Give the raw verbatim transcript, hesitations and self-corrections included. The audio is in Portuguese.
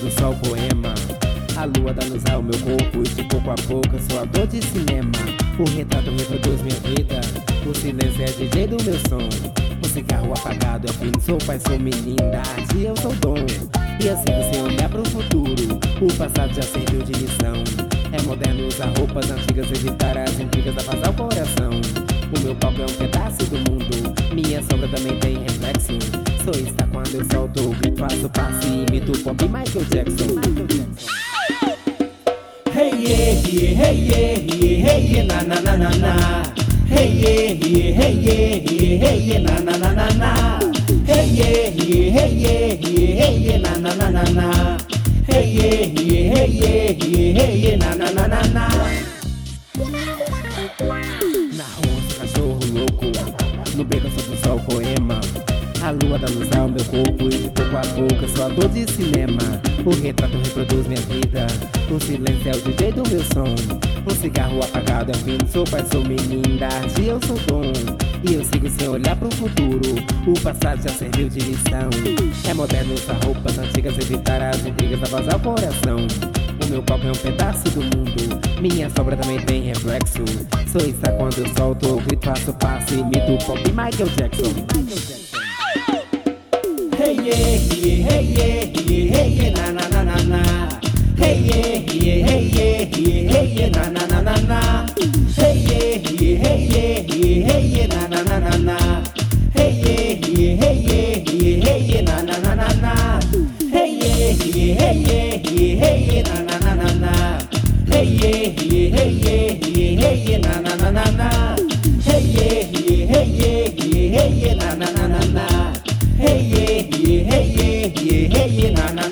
do sol poema. A lua dá luz ao meu corpo e de pouco a pouco eu sou ator de cinema. O retrato reproduz minha vida, o silêncio é D J do meu som. O cigarro apagado é fim, sou pai, sou menina, e eu sou dom. E eu sigo sem olhar pro futuro, o passado já serviu de lição. É moderno usar roupas antigas, evitar as intrigas da paz ao coração. O meu palco é um pedaço do mundo, minha sombra também tem reflexo. Sou está quando eu solto o grito, faço passe e imito o pop Michael Jackson. Michael Jackson. Hey yeah, yeah, hey yeah, yeah, hey yeah, na na na na na. Hey yeah, yeah, hey yeah, yeah, hey yeah, na na na na na. Hey yeah, yeah, hey yeah, yeah, hey yeah, na na na na na. Hey yeah, yeah, hey yeah, yeah, hey yeah, na na na na na. Na rua sou cachorro louco, no beco eu sou do sol poema. A lua dá luz ao meu corpo e de pouco a pouco eu sou ator de cinema. O retrato reproduz minha vida, o silêncio é o D J do meu som. O cigarro apagado é fim, sou pai, sou menina, e eu sou dom. E eu sigo sem olhar pro futuro, o passado já serviu de lição. É moderno usar roupas antigas, evitar as intrigas da voz ao coração. O meu palco é um pedaço do mundo, minha sombra também tem reflexo. Sou está quando eu solto o grito, faço passe, imito o pop Michael Jackson. Michael Jackson. Hey yeah, yeah, hey yeah, yeah, hey yeah, na na na na na. Hey yeah, yeah, hey yeah, yeah, hey yeah, na na na na na. Hey yeah, yeah, hey yeah, yeah, hey yeah, na na na na na. Hey yeah, yeah, hey yeah, yeah, hey yeah, na na na na na. Hey yeah, yeah, hey yeah, yeah, hey yeah, na na na na na. Hey yeah, yeah, hey yeah, yeah, hey yeah, na na na na na. Hey yeah, yeah, hey yeah, yeah, hey yeah, na na na na na. Hey yeah, yeah, hey yeah, yeah, hey yeah, na na